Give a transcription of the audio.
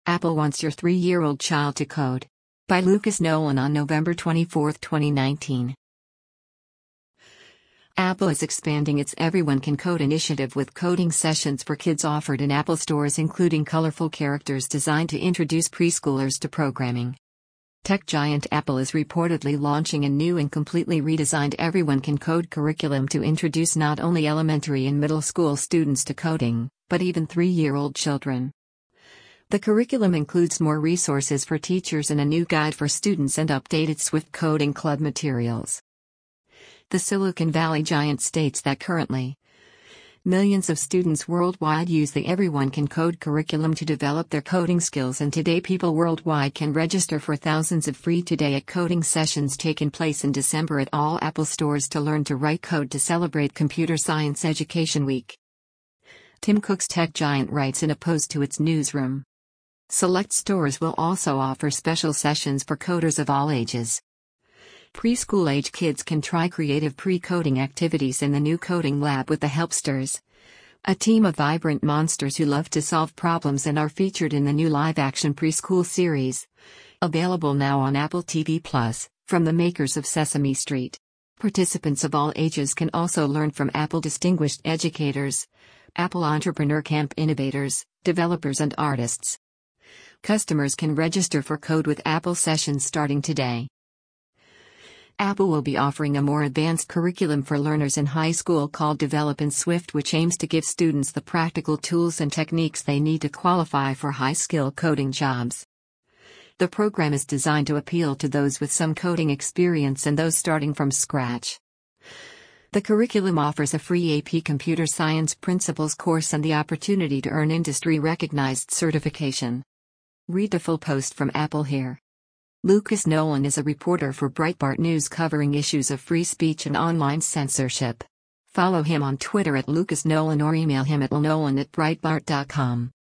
Apple wants your 3-year-old child to code. By Lucas Nolan on November 24, 2019. Apple is expanding its Everyone Can Code initiative with coding sessions for kids offered in Apple stores, including colorful characters designed to introduce preschoolers to programming. Tech giant Apple is reportedly launching a new and completely redesigned Everyone Can Code curriculum to introduce not only elementary and middle school students to coding, but even 3-year-old children. The curriculum includes more resources for teachers and a new guide for students and updated Swift Coding Club materials. The Silicon Valley giant states that currently, millions of students worldwide use the Everyone Can Code curriculum to develop their coding skills, and today people worldwide can register for thousands of free Today at Coding sessions taking place in December at all Apple stores to learn to write code to celebrate Computer Science Education Week. Tim Cook's tech giant writes in a post to its newsroom. Select stores will also offer special sessions for coders of all ages. Preschool-age kids can try creative pre-coding activities in the new coding lab with the Helpsters, a team of vibrant monsters who love to solve problems and are featured in the new live-action preschool series, available now on Apple TV+, from the makers of Sesame Street. Participants of all ages can also learn from Apple distinguished educators, Apple Entrepreneur Camp innovators, developers and artists. Customers can register for Code with Apple sessions starting today. Apple will be offering a more advanced curriculum for learners in high school called Develop in Swift, which aims to give students the practical tools and techniques they need to qualify for high-skill coding jobs. The program is designed to appeal to those with some coding experience and those starting from scratch. The curriculum offers a free AP Computer Science Principles course and the opportunity to earn industry-recognized certification. Read the full post from Apple here. Lucas Nolan is a reporter for Breitbart News covering issues of free speech and online censorship. Follow him on Twitter at Lucas Nolan or email him at lnolan@breitbart.com.